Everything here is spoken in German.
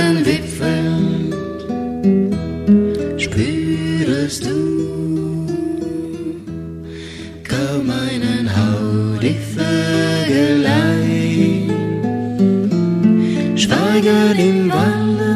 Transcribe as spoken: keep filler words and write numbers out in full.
den Wipfeln spürest du kaum einen Hauch die Vögelein schweigen im Walde